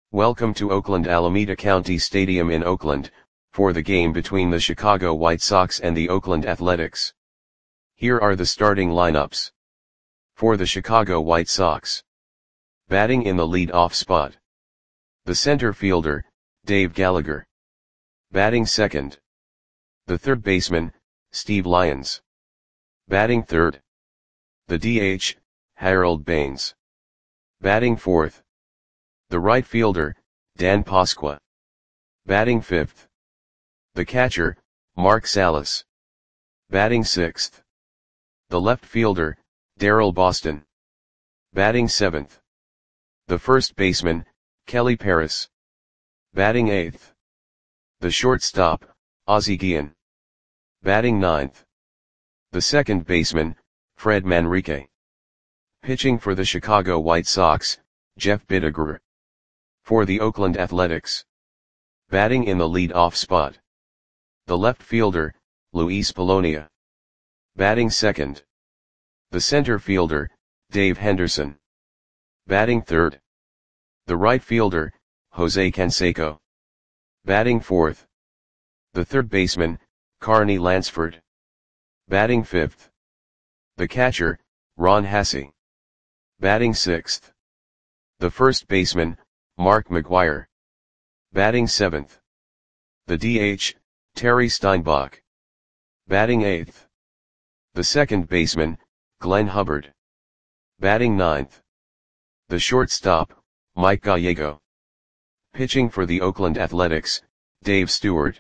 Welcome to Oakland Alameda County Stadium in Oakland, for the game between the Chicago White Sox and the Oakland Athletics. Here are the starting lineups. For the Chicago White Sox. Batting in the lead-off spot. The center fielder, Dave Gallagher. Batting second. The third baseman, Steve Lyons. Batting third. The DH, Harold Baines. Batting fourth. The right fielder, Dan Pasqua. Batting fifth. The catcher, Mark Salas. Batting sixth. The left fielder, Darrell Boston. Batting seventh. The first baseman, Kelly Paris. Batting eighth. The shortstop, Ozzie Guillen. Batting ninth. The second baseman, Fred Manrique. Pitching for the Chicago White Sox, Jeff Bidiger. For the Oakland Athletics. Batting in the lead-off spot. The left fielder, Luis Polonia. Batting second. The center fielder, Dave Henderson. Batting third. The right fielder, Jose Canseco. Batting fourth. The third baseman, Carney Lansford. Batting fifth. The catcher, Ron Hassey. Batting sixth. The first baseman, Mark McGwire. Batting seventh. The DH, Terry Steinbach. Batting eighth. The second baseman, Glenn Hubbard. Batting ninth. The shortstop, Mike Gallego. Pitching for the Oakland Athletics, Dave Stewart.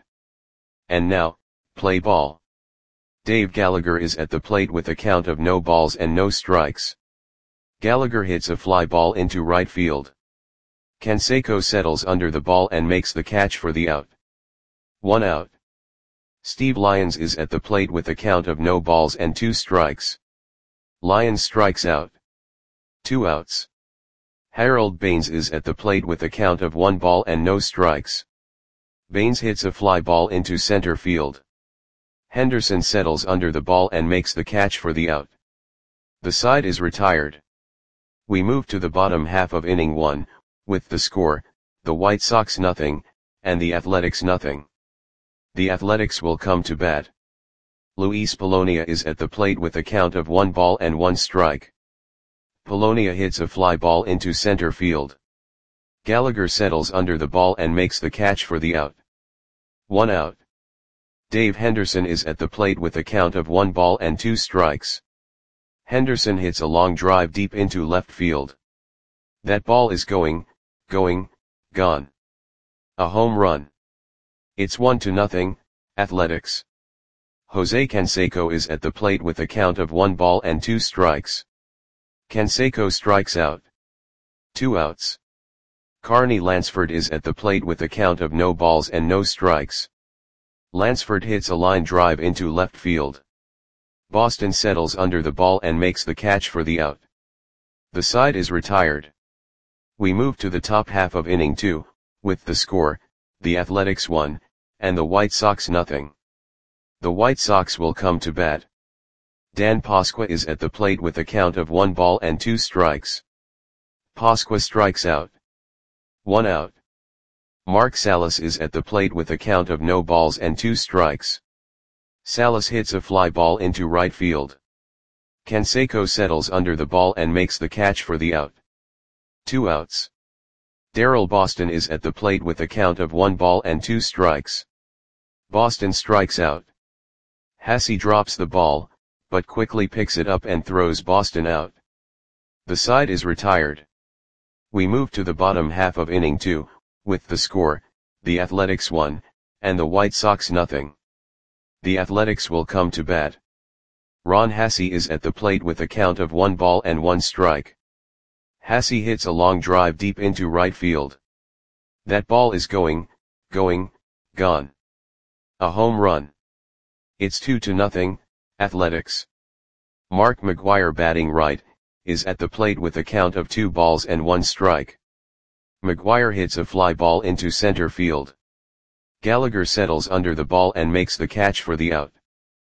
And now, play ball. Dave Gallagher is at the plate with a count of no balls and no strikes. Gallagher hits a fly ball into right field. Canseco settles under the ball and makes the catch for the out. 1 out. Steve Lyons is at the plate with a count of no balls and 2 strikes. Lyons strikes out. 2 outs. Harold Baines is at the plate with a count of 1 ball and no strikes. Baines hits a fly ball into center field. Henderson settles under the ball and makes the catch for the out. The side is retired. We move to the bottom half of inning 1, with the score, the White Sox nothing, and the Athletics nothing. The Athletics will come to bat. Luis Polonia is at the plate with a count of 1 ball and 1 strike. Polonia hits a fly ball into center field. Gallagher settles under the ball and makes the catch for the out. 1 out. Dave Henderson is at the plate with a count of 1 ball and 2 strikes. Henderson hits a long drive deep into left field. That ball is going, gone. A home run. It's 1-0, Athletics. Jose Canseco is at the plate with a count of 1 ball and 2 strikes. Canseco strikes out. 2 outs. Carney Lansford is at the plate with a count of no balls and no strikes. Lansford hits a line drive into left field. Boston settles under the ball and makes the catch for the out. The side is retired. We move to the top half of inning 2, with the score, the Athletics 1, and the White Sox nothing. The White Sox will come to bat. Dan Pasqua is at the plate with a count of 1 ball and 2 strikes. Pasqua strikes out. 1 out. Mark Salas is at the plate with a count of no balls and 2 strikes. Salas hits a fly ball into right field. Canseco settles under the ball and makes the catch for the out. 2 outs. Darrell Boston is at the plate with a count of 1 ball and 2 strikes. Boston strikes out. Hassey drops the ball, but quickly picks it up and throws Boston out. The side is retired. We move to the bottom half of inning 2, with the score, the Athletics 1, and the White Sox nothing. The Athletics will come to bat. Ron Hassey is at the plate with a count of 1 ball and 1 strike. Hassey hits a long drive deep into right field. That ball is going, gone. A home run. It's 2-0, Athletics. Mark McGwire batting right, is at the plate with a count of 2 balls and 1 strike. McGwire hits a fly ball into center field. Gallagher settles under the ball and makes the catch for the out.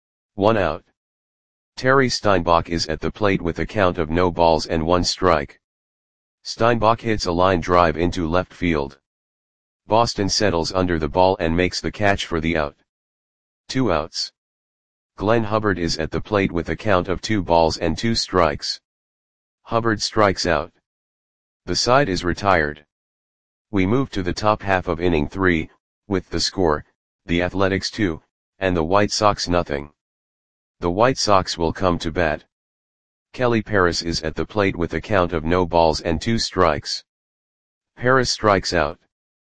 1 out. Terry Steinbach is at the plate with a count of no balls and 1 strike. Steinbach hits a line drive into left field. Boston settles under the ball and makes the catch for the out. 2 outs. Glenn Hubbard is at the plate with a count of 2 balls and 2 strikes. Hubbard strikes out. The side is retired. We move to the top half of inning 3, with the score, the Athletics 2, and the White Sox nothing. The White Sox will come to bat. Kelly Paris is at the plate with a count of no balls and 2 strikes. Paris strikes out.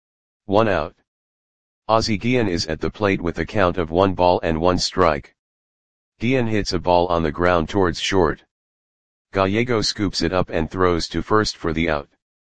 1 out. Ozzie Guillen is at the plate with a count of 1 ball and 1 strike. Guillen hits a ball on the ground towards short. Gallego scoops it up and throws to first for the out.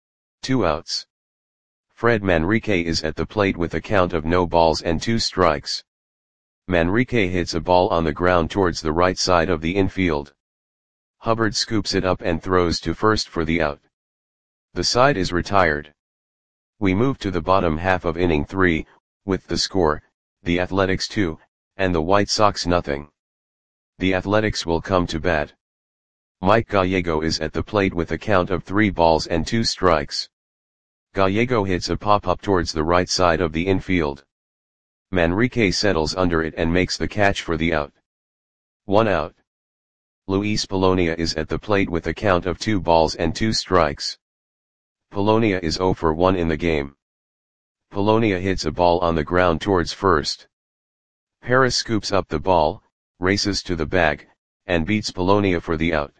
2 outs. Fred Manrique is at the plate with a count of no balls and 2 strikes. Manrique hits a ball on the ground towards the right side of the infield. Hubbard scoops it up and throws to first for the out. The side is retired. We move to the bottom half of inning 3, with the score, the Athletics 2, and the White Sox nothing. The Athletics will come to bat. Mike Gallego is at the plate with a count of 3 balls and 2 strikes. Gallego hits a pop-up towards the right side of the infield. Manrique settles under it and makes the catch for the out. 1 out. Luis Polonia is at the plate with a count of 2 balls and 2 strikes. Polonia is 0 for 1 in the game. Polonia hits a ball on the ground towards first. Paris scoops up the ball, races to the bag, and beats Polonia for the out.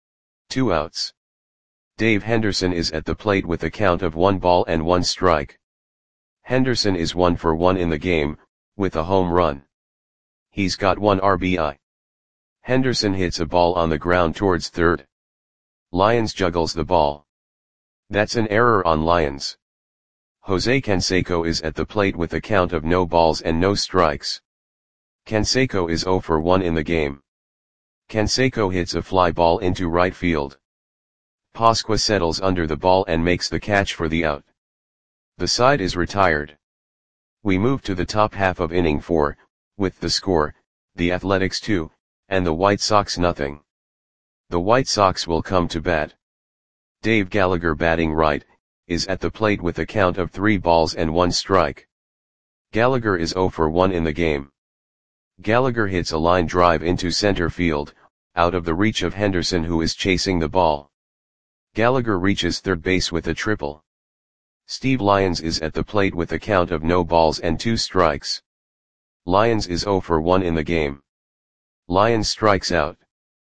2 outs. Dave Henderson is at the plate with a count of 1 ball and 1 strike. Henderson is 1 for 1 in the game, with a home run. He's got 1 RBI. Henderson hits a ball on the ground towards third. Lyons juggles the ball. That's an error on Lyons. Jose Canseco is at the plate with a count of no balls and no strikes. Canseco is 0 for 1 in the game. Canseco hits a fly ball into right field. Pasqua settles under the ball and makes the catch for the out. The side is retired. We move to the top half of inning 4, with the score, the Athletics 2, and the White Sox nothing. The White Sox will come to bat. Dave Gallagher, batting right, is at the plate with a count of 3 balls and 1 strike. Gallagher is 0 for 1 in the game. Gallagher hits a line drive into center field, out of the reach of Henderson, who is chasing the ball. Gallagher reaches third base with a triple. Steve Lyons is at the plate with a count of no balls and 2 strikes. Lyons is 0 for 1 in the game. Lyons strikes out.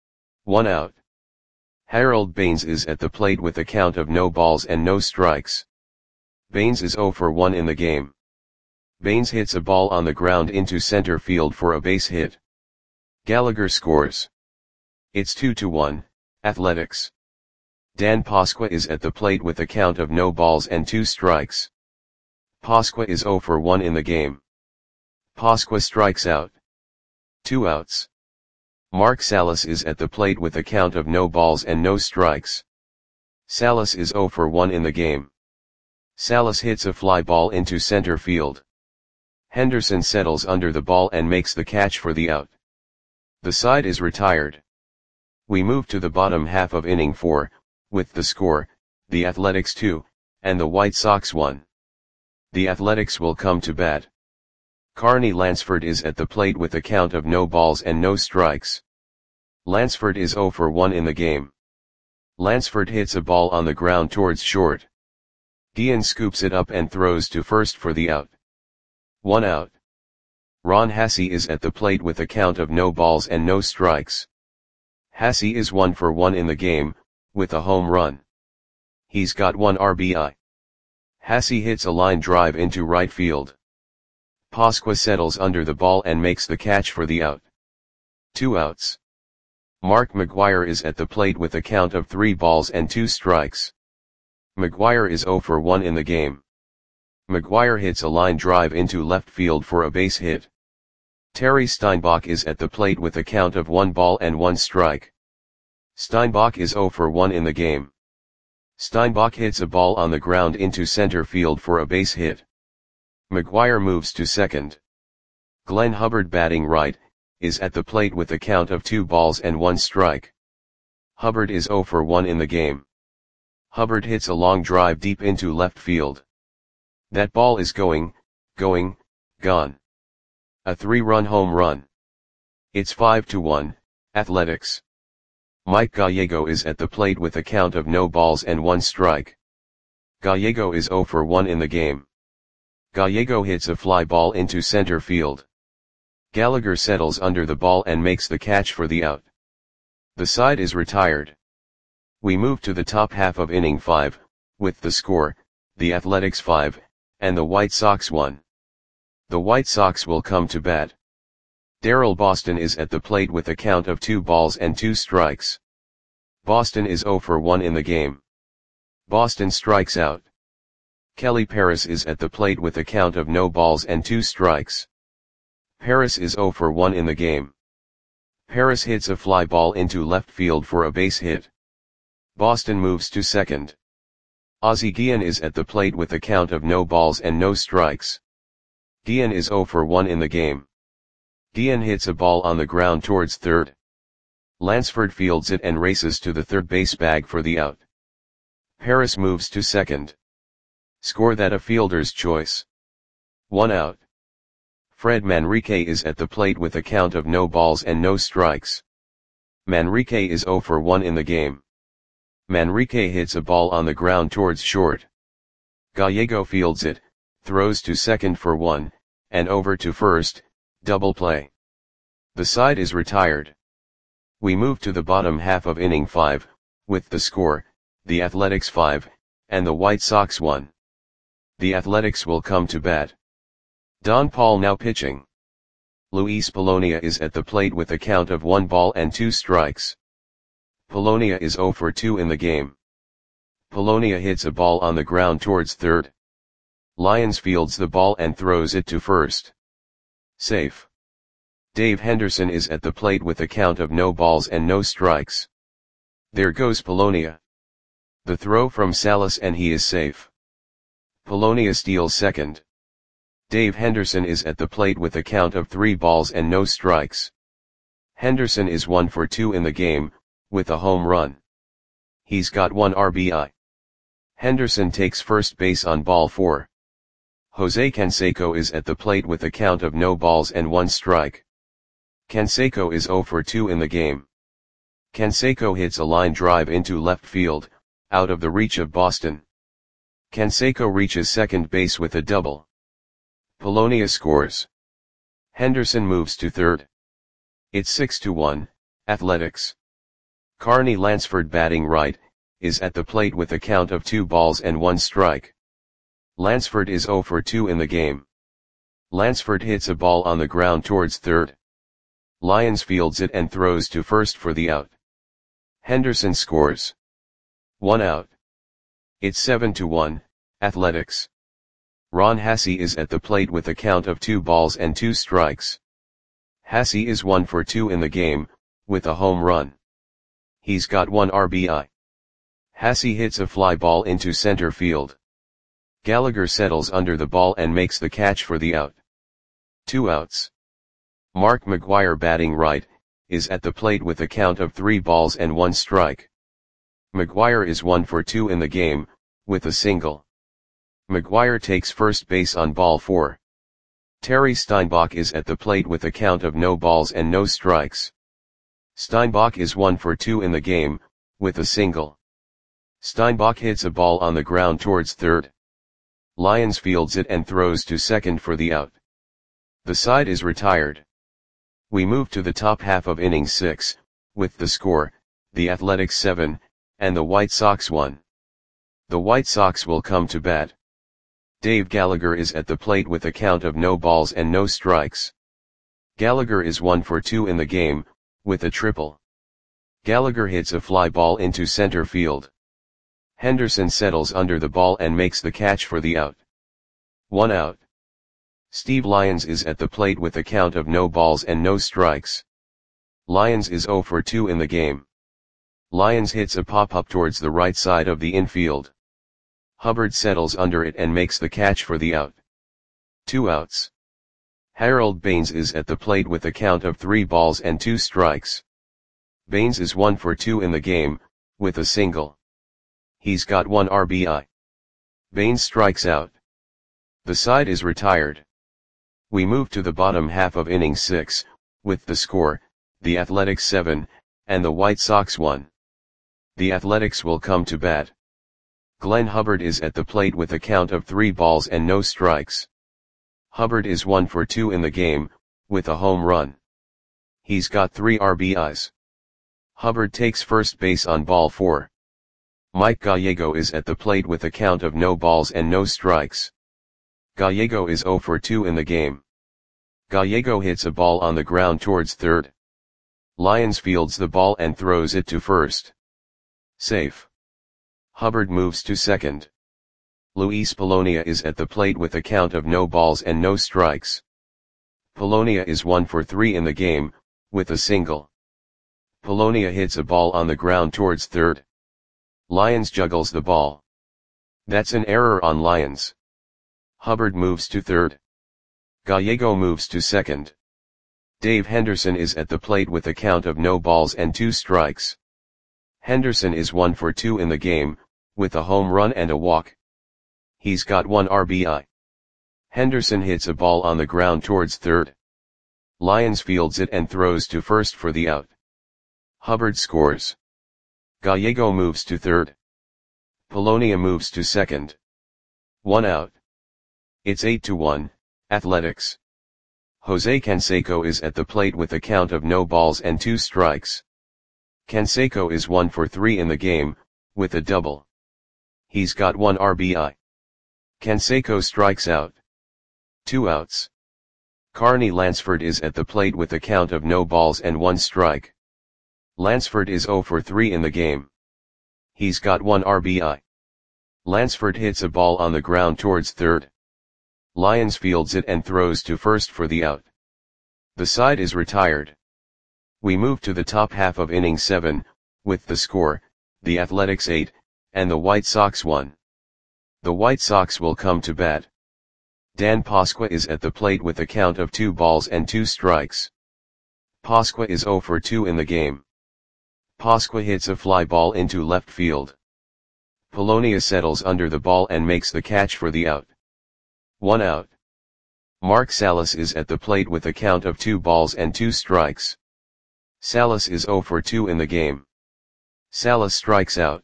1 out. Harold Baines is at the plate with a count of no balls and no strikes. Baines is 0 for 1 in the game. Baines hits a ball on the ground into center field for a base hit. Gallagher scores. It's 2-1, Athletics. Dan Pasqua is at the plate with a count of no balls and 2 strikes. Pasqua is 0 for 1 in the game. Pasqua strikes out. 2 outs. Mark Salas is at the plate with a count of no balls and no strikes. Salas is 0 for 1 in the game. Salas hits a fly ball into center field. Henderson settles under the ball and makes the catch for the out. The side is retired. We move to the bottom half of inning 4, with the score, the Athletics 2, and the White Sox 1. The Athletics will come to bat. Carney Lansford is at the plate with a count of no balls and no strikes. Lansford is 0 for 1 in the game. Lansford hits a ball on the ground towards short. Guillen scoops it up and throws to first for the out. 1 out. Ron Hassey is at the plate with a count of no balls and no strikes. Hassey is 1 for 1 in the game, with a home run. He's got 1 RBI. Hassey hits a line drive into right field. Pasqua settles under the ball and makes the catch for the out. 2 outs. Mark McGuire is at the plate with a count of 3 balls and 2 strikes. McGuire is 0 for 1 in the game. McGuire hits a line drive into left field for a base hit. Terry Steinbach is at the plate with a count of 1 ball and 1 strike. Steinbach is 0 for 1 in the game. Steinbach hits a ball on the ground into center field for a base hit. McGuire moves to second. Glenn Hubbard, batting right, is at the plate with a count of 2 balls and 1 strike. Hubbard is 0 for 1 in the game. Hubbard hits a long drive deep into left field. That ball is gone. A 3-run home run. It's 5-1, Athletics. Mike Gallego is at the plate with a count of no balls and 1 strike. Gallego is 0 for 1 in the game. Gallego hits a fly ball into center field. Gallagher settles under the ball and makes the catch for the out. The side is retired. We move to the top half of inning 5, with the score, the Athletics 5, and the White Sox 1. The White Sox will come to bat. Darrell Boston is at the plate with a count of 2 balls and 2 strikes. Boston is 0 for 1 in the game. Boston strikes out. Kelly Paris is at the plate with a count of no balls and 2 strikes. Paris is 0 for 1 in the game. Paris hits a fly ball into left field for a base hit. Boston moves to second. Ozzie Guillen is at the plate with a count of no balls and no strikes. Guillen is 0 for 1 in the game. Guillen hits a ball on the ground towards third. Lansford fields it and races to the third base bag for the out. Paris moves to second. Score that a fielder's choice. 1 out. Fred Manrique is at the plate with a count of no balls and no strikes. Manrique is 0 for 1 in the game. Manrique hits a ball on the ground towards short. Gallego fields it, throws to second for 1, and over to first, double play. The side is retired. We move to the bottom half of inning 5, with the score, the Athletics 5, and the White Sox 1. The Athletics will come to bat. Don Paul now pitching. Luis Polonia is at the plate with a count of 1 ball and 2 strikes. Polonia is 0 for 2 in the game. Polonia hits a ball on the ground towards third. Lyons fields the ball and throws it to first. Safe. Dave Henderson is at the plate with a count of no balls and no strikes. There goes Polonia. The throw from Salas and he is safe. Polonia steals second. Dave Henderson is at the plate with a count of 3 balls and no strikes. Henderson is 1 for 2 in the game, with a home run. He's got 1 RBI. Henderson takes first base on ball 4. Jose Canseco is at the plate with a count of no balls and 1 strike. Canseco is 0 for 2 in the game. Canseco hits a line drive into left field, out of the reach of Boston. Canseco reaches second base with a double. Polonia scores. Henderson moves to third. It's 6-1, Athletics. Carney Lansford batting right, is at the plate with a count of 2 balls and 1 strike. Lansford is 0 for 2 in the game. Lansford hits a ball on the ground towards third. Lyons fields it and throws to first for the out. Henderson scores. 1 out. It's 7-1, Athletics. Ron Hassey is at the plate with a count of 2 balls and 2 strikes. Hassey is 1 for 2 in the game, with a home run. He's got 1 RBI. Hassey hits a fly ball into center field. Gallagher settles under the ball and makes the catch for the out. 2 outs. Mark McGwire batting right, is at the plate with a count of 3 balls and 1 strike. McGwire is 1 for 2 in the game, with a single. McGwire takes first base on ball 4. Terry Steinbach is at the plate with a count of no balls and no strikes. Steinbach is 1 for 2 in the game, with a single. Steinbach hits a ball on the ground towards third. Lyons fields it and throws to second for the out. The side is retired. We move to the top half of inning 6, with the score, the Athletics 7, and the White Sox 1. The White Sox will come to bat. Dave Gallagher is at the plate with a count of no balls and no strikes. Gallagher is 1 for 2 in the game, with a triple. Gallagher hits a fly ball into center field. Henderson settles under the ball and makes the catch for the out. 1 out. Steve Lyons is at the plate with a count of no balls and no strikes. Lyons is 0 for 2 in the game. Lyons hits a pop-up towards the right side of the infield. Hubbard settles under it and makes the catch for the out. 2 outs. Harold Baines is at the plate with a count of 3 balls and 2 strikes. Baines is 1 for 2 in the game, with a single. He's got 1 RBI. Baines strikes out. The side is retired. We move to the bottom half of inning 6, with the score, the Athletics 7, and the White Sox 1. The Athletics will come to bat. Glenn Hubbard is at the plate with a count of 3 balls and no strikes. Hubbard is 1 for 2 in the game, with a home run. He's got 3 RBIs. Hubbard takes first base on ball 4. Mike Gallego is at the plate with a count of no balls and no strikes. Gallego is 0 for 2 in the game. Gallego hits a ball on the ground towards third. Lyons fields the ball and throws it to first. Safe. Hubbard moves to second. Luis Polonia is at the plate with a count of no balls and no strikes. Polonia is 1 for 3 in the game, with a single. Polonia hits a ball on the ground towards third. Lyons juggles the ball. That's an error on Lyons. Hubbard moves to third. Gallego moves to second. Dave Henderson is at the plate with a count of no balls and 2 strikes. Henderson is 1 for 2 in the game, with a home run and a walk. He's got 1 RBI. Henderson hits a ball on the ground towards third. Lyons fields it and throws to first for the out. Hubbard scores. Gallego moves to third. Polonia moves to second. 1 out. It's 8-1, Athletics. Jose Canseco is at the plate with a count of no balls and 2 strikes. Canseco is 1 for 3 in the game, with a double. He's got 1 RBI. Canseco strikes out. 2 outs. Carney Lansford is at the plate with a count of no balls and 1 strike. Lansford is 0 for 3 in the game. He's got 1 RBI. Lansford hits a ball on the ground towards third. Lyons fields it and throws to first for the out. The side is retired. We move to the top half of inning 7, with the score, the Athletics 8, and the White Sox 1. The White Sox will come to bat. Dan Pasqua is at the plate with a count of 2 balls and 2 strikes. Pasqua is 0 for 2 in the game. Pasqua hits a fly ball into left field. Polonia settles under the ball and makes the catch for the out. 1 out. Mark Salas is at the plate with a count of 2 balls and 2 strikes. Salas is 0 for 2 in the game. Salas strikes out.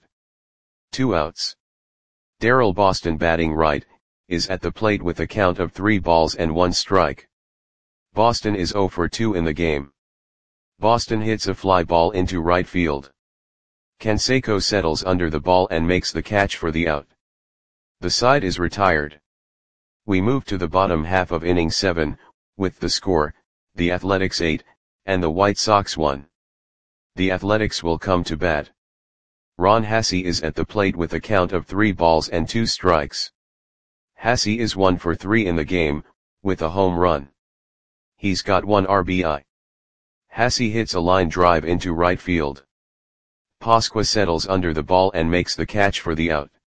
2 outs. Darrell Boston, batting right, is at the plate with a count of 3 balls and 1 strike. Boston is 0 for 2 in the game. Boston hits a fly ball into right field. Canseco settles under the ball and makes the catch for the out. The side is retired. We move to the bottom half of inning 7, with the score, the Athletics 8, and the White Sox 1. The Athletics will come to bat. Ron Hassey is at the plate with a count of 3 balls and 2 strikes. Hassey is 1 for 3 in the game, with a home run. He's got 1 RBI. Hassey hits a line drive into right field. Pasqua settles under the ball and makes the catch for the out.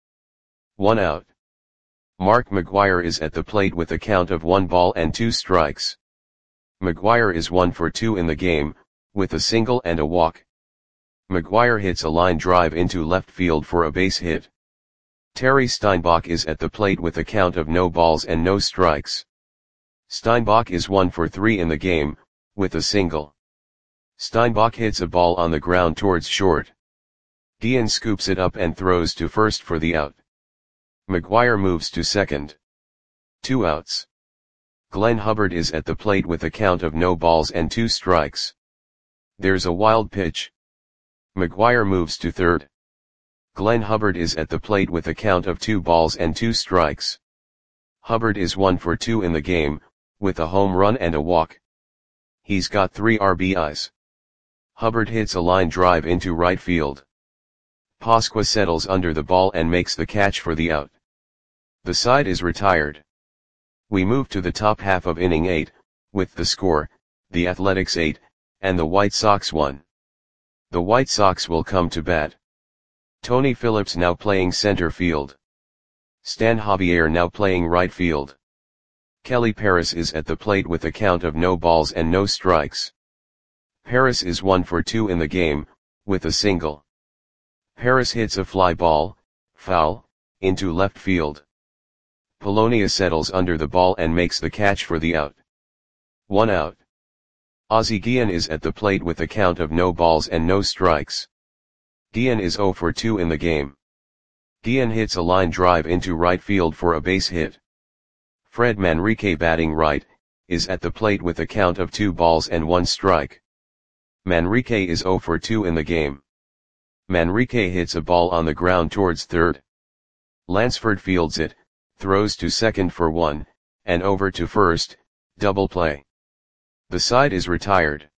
1 out. Mark McGwire is at the plate with a count of 1 ball and 2 strikes. McGwire is 1 for 2 in the game, with a single and a walk. McGwire hits a line drive into left field for a base hit. Terry Steinbach is at the plate with a count of no balls and no strikes. Steinbach is 1 for 3 in the game, with a single. Steinbach hits a ball on the ground towards short. Guillen scoops it up and throws to first for the out. McGwire moves to second. 2 outs. Glenn Hubbard is at the plate with a count of no balls and 2 strikes. There's a wild pitch. McGwire moves to third. Glenn Hubbard is at the plate with a count of 2 balls and 2 strikes. Hubbard is 1 for 2 in the game, with a home run and a walk. He's got 3 RBIs. Hubbard hits a line drive into right field. Pasqua settles under the ball and makes the catch for the out. The side is retired. We move to the top half of inning 8, with the score, the Athletics 8, and the White Sox 1. The White Sox will come to bat. Tony Phillips now playing center field. Stan Javier now playing right field. Kelly Paris is at the plate with a count of no balls and no strikes. Paris is 1 for 2 in the game, with a single. Paris hits a fly ball, Foul, into left field. Polonia settles under the ball and makes the catch for the out. 1 out. Ozzie Guillen is at the plate with a count of no balls and no strikes. Guillen is 0 for 2 in the game. Guillen hits a line drive into right field for a base hit. Fred Manrique, batting right, is at the plate with a count of 2 balls and 1 strike. Manrique is 0 for 2 in the game. Manrique hits a ball on the ground towards third. Lansford fields it, throws to second for 1, and over to first, double play. The side is retired.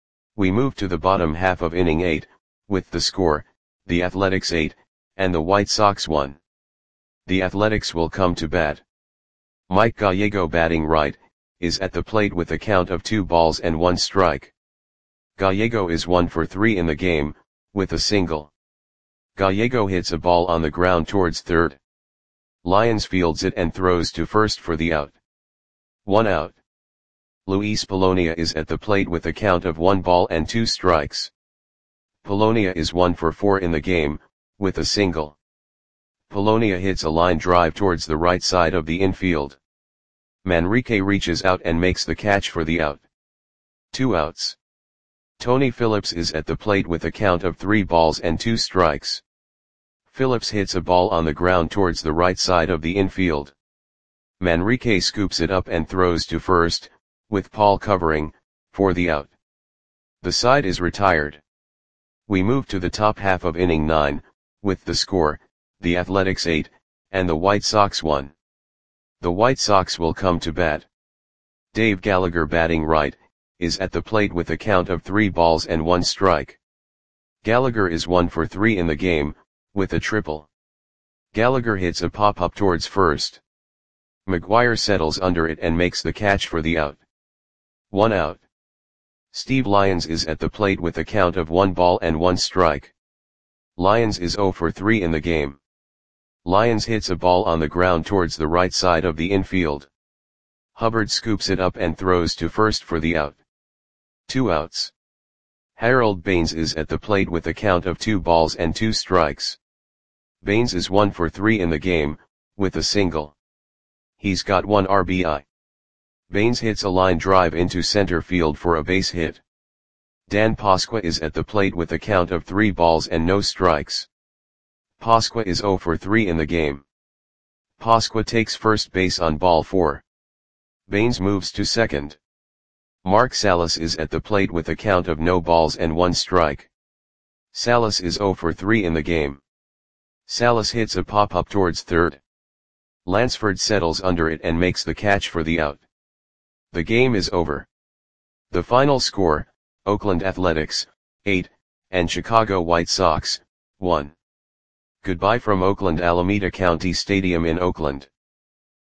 We move to the bottom half of inning 8, with the score, the Athletics 8, and the White Sox 1. The Athletics will come to bat. Mike Gallego, batting right, is at the plate with a count of 2 balls and 1 strike. Gallego is 1 for 3 in the game, with a single. Gallego hits a ball on the ground towards third. Lyons fields it and throws to first for the out. 1 out. Luis Polonia is at the plate with a count of 1 ball and 2 strikes. Polonia is 1 for 4 in the game, with a single. Polonia hits a line drive towards the right side of the infield. Manrique reaches out and makes the catch for the out. 2 outs. Tony Phillips is at the plate with a count of 3 balls and 2 strikes. Phillips hits a ball on the ground towards the right side of the infield. Manrique scoops it up and throws to first, with Paul covering, for the out. The side is retired. We move to the top half of inning 9, with the score, the Athletics 8, and the White Sox 1. The White Sox will come to bat. Dave Gallagher, batting right, is at the plate with a count of 3 balls and 1 strike. Gallagher is 1 for 3 in the game, with a triple. Gallagher hits a pop-up towards first. McGuire settles under it and makes the catch for the out. 1 out. Steve Lyons is at the plate with a count of 1 ball and 1 strike. Lyons is 0 for 3 in the game. Lyons hits a ball on the ground towards the right side of the infield. Hubbard scoops it up and throws to first for the out. 2 outs. Harold Baines is at the plate with a count of 2 balls and 2 strikes. Baines is 1 for 3 in the game, with a single. He's got 1 RBI. Baines hits a line drive into center field for a base hit. Dan Pasqua is at the plate with a count of 3 balls and no strikes. Pasqua is 0 for 3 in the game. Pasqua takes first base on ball 4. Baines moves to second. Mark Salas is at the plate with a count of no balls and 1 strike. Salas is 0 for 3 in the game. Salas hits a pop-up towards third. Lansford settles under it and makes the catch for the out. The game is over. The final score, Oakland Athletics, 8, and Chicago White Sox, 1. Goodbye from Oakland Alameda County Stadium in Oakland.